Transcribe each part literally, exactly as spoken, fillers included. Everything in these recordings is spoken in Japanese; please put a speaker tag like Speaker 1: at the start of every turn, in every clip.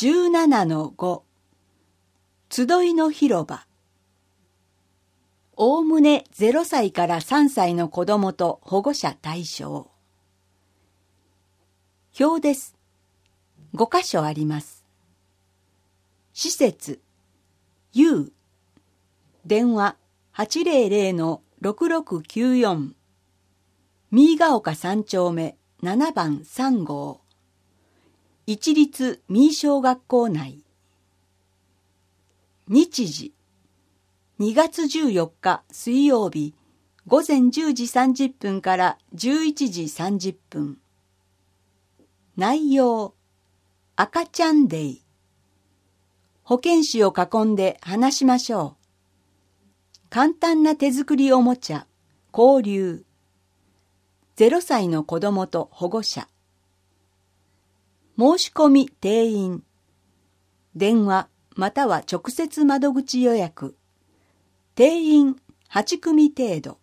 Speaker 1: じゅうななのご 集いの広場。おおむねゼロさいからさんさいの子どもと保護者対象。表です。ごかしょあります。施設 U 電話 はちぜろぜろのろくろくきゅうよん 三ヶ丘さんちょうめななばんさんごう一律三井小学校内。日時にがつじゅうよっか水曜日ごぜんじゅうじさんじゅっぷんからじゅういちじさんじゅっぷん。内容赤ちゃんデイ。保健師を囲んで話しましょう。簡単な手作りおもちゃ、交流。ゼロさいの子どもと保護者。申し込み定員。電話または直接窓口予約。定員はちくみ程度。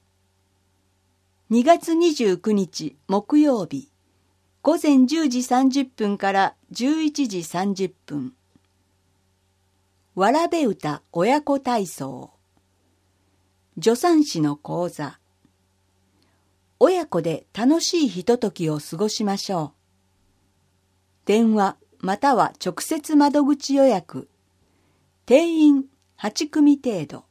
Speaker 1: にがつにじゅうくにち木曜日ごぜんじゅうじさんじゅっぷんからじゅういちじさんじゅっぷん。わらべ歌親子体操。助産師の講座。親子で楽しいひとときを過ごしましょう。電話または直接窓口予約。定員はちくみ程度。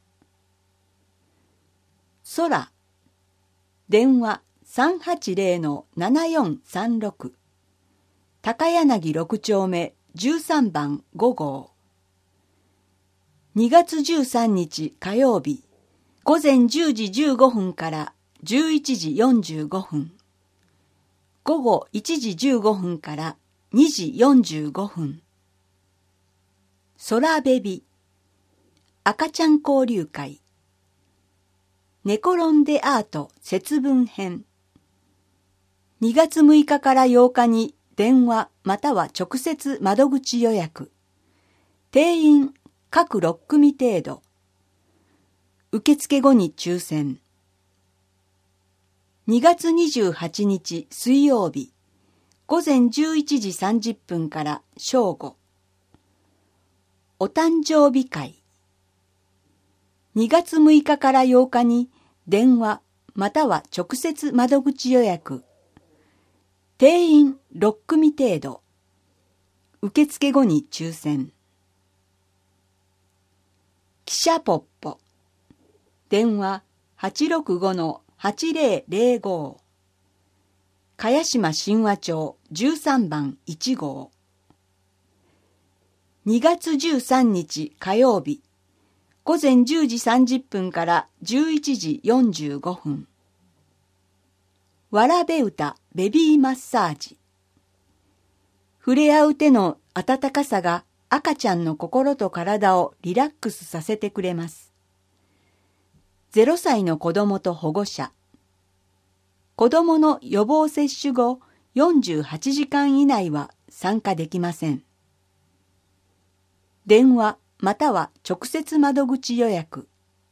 Speaker 1: 空。電話 さんはちぜろのななよんさんろく 高柳ろくちょうめじゅうさんばんごごう。にがつじゅうさんにち火曜日ごぜんじゅうじじゅうごふんからじゅういちじよんじゅうごふん。ごごいちじじゅうごふんからにじよんじゅうごふん。空ベビ赤ちゃん交流会。寝転んでアート節分編。にがつむいかからようかに電話または直接窓口予約。定員各ろっくみ程度。受付後に抽選。にがつにじゅうはちにち水曜日ごぜんじゅういちじさんじゅっぷんから正午。お誕生日会。にがつむいかからようかに電話または直接窓口予約。定員ろっくみ程度。受付後に抽選。汽車ポッポ。電話 はちろくごのはちぜろぜろご 茅島神話町じゅうさんばんいちごう。にがつじゅうさんにち火曜日ごぜんじゅうじさんじゅっぷんからじゅういちじよんじゅうごふん。わらべ歌ベビーマッサージ。触れ合う手の温かさが赤ちゃんの心と体をリラックスさせてくれます。ゼロさいの子どもと保護者。子どもの予防接種後よんじゅうはちじかん以内は参加できません。電話または直接窓口予約。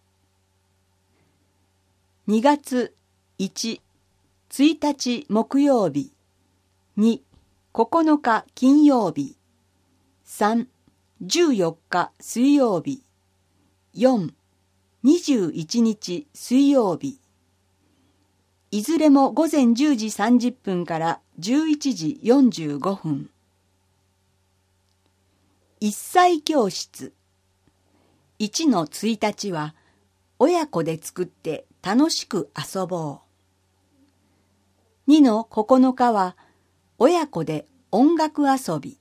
Speaker 1: にがついち、ついたち木曜日、に、ここのか金曜日、さん、じゅうよっか水曜日、よん、にじゅういちにち水曜日。いずれもごぜんじゅうじさんじゅっぷんからじゅういちじよんじゅうごふん。いっさい教室。いちのついたちは親子で作って楽しく遊ぼう。にのここのかは親子で音楽遊び。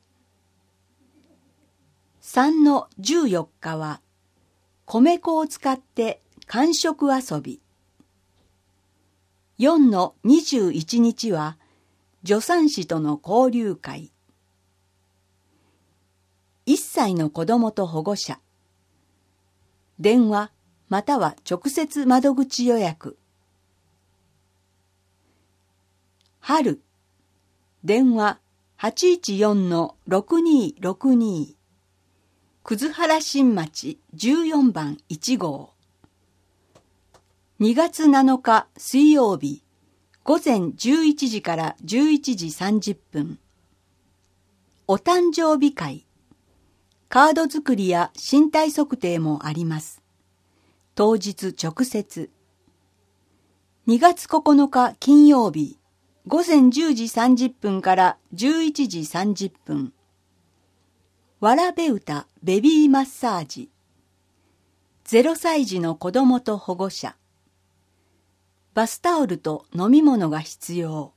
Speaker 1: さんのじゅうよっかは米粉を使って寒食遊び。よんのにじゅういちにちは助産師との交流会。いっさいの子どもと保護者。電話または直接窓口予約。春。電話 はちいちよんのろくにろくに 葛原新町じゅうよんばんいちごう。にがつなのか水曜日ごぜんじゅういちじからじゅういちじさんじゅっぷん。 お誕生日会。カード作りや身体測定もあります。当日直接。にがつここのか金曜日、ごぜんじゅうじさんじゅっぷんからじゅういちじさんじゅっぷん。わらべ歌ベビーマッサージ。ゼロさい児の子供と保護者。バスタオルと飲み物が必要。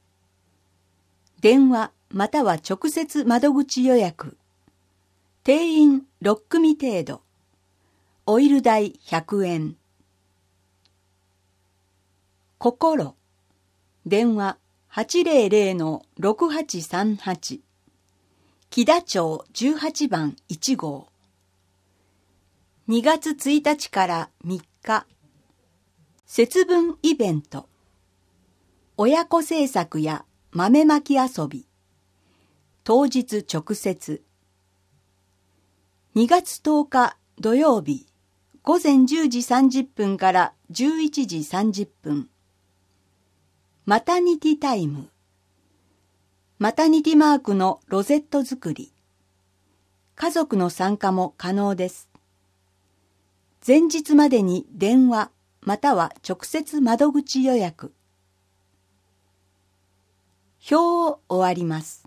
Speaker 1: 電話または直接窓口予約。定員ろっくみ程度。オイル代ひゃくえん。心。電話はちぜろぜろのろくはちさんはち。木田町じゅうはちばんいちごう。にがつついたちからみっか。節分イベント。親子制作や豆まき遊び。当日直接。にがつとおか土曜日、ごぜんじゅうじさんじゅっぷんからじゅういちじさんじゅっぷん。マタニティタイム。マタニティマークのロゼット作り。家族の参加も可能です。前日までに電話または直接窓口予約。表を終わります。